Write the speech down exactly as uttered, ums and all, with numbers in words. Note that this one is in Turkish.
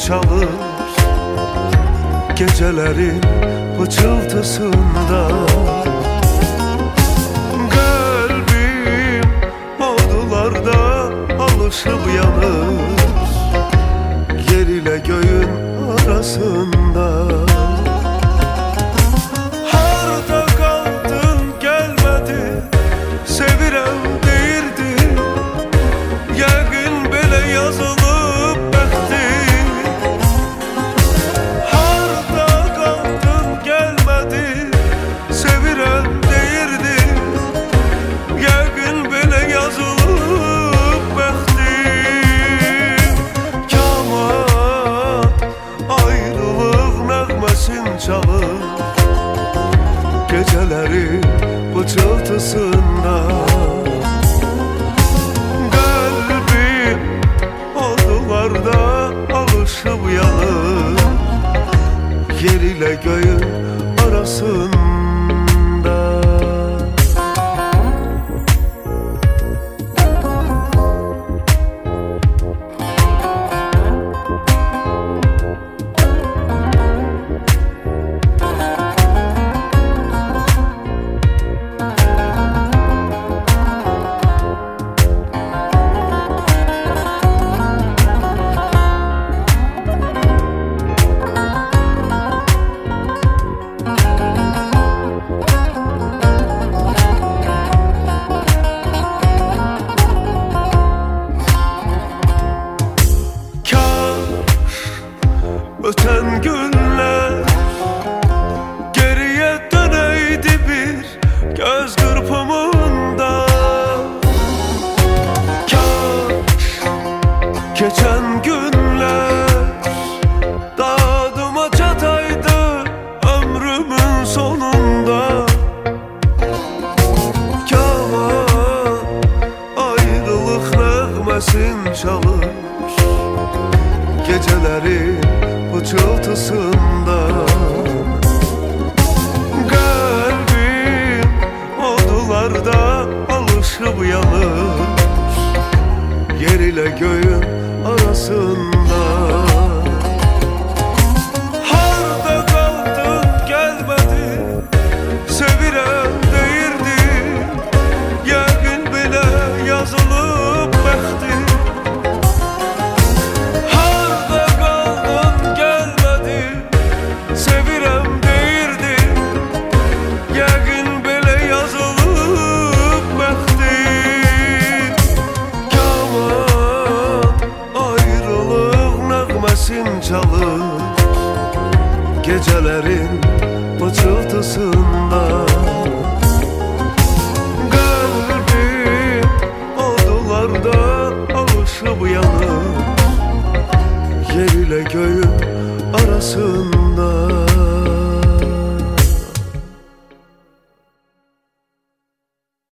çalır gecelerin pıçıltısında. Kalbim odularda alışıp yanır yer ile göğün arasında. Harda kaldın gelmedi, sevirem deyirdi, yəqin belə yazılıb bəxti. Harda kaldın gelmedi, sevirem deyirdi, yəqin belə yazılıb bəxti. Kamat ayrılıq nəğməsin çalır gecelerin pıçıltısında. Kalbim odularda alışıp yanır yer ile göğün arasında. Öten günler geriye döneydi bir göz kırpımında. Kaş geçen günler dadıma çataydı ömrümün sonunda. Kaman ayrılık nəğməsin çalır gecelerin pıçıltısında. Kalbim odularda alışıp yanır yer ile göğün arasında. Harda kaldın gelmedi, sevirem deyirdi, yəqin belə yazılıb bəxti. Çalır gecelerin pıçıltısında. Kalbim odularda alışıp yanır yer ile göğün arasında.